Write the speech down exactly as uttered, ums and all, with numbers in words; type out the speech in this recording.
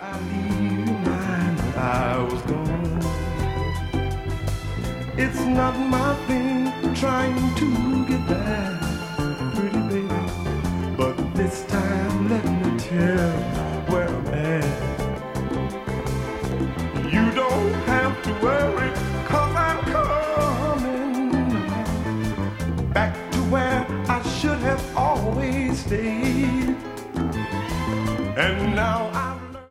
leave your mind that I was gone. It's not my thing trying to get back, pretty baby, but this time let me tell where I'm at. You don't have to worry, cause I'm coming back to where I should have always stayed. And now I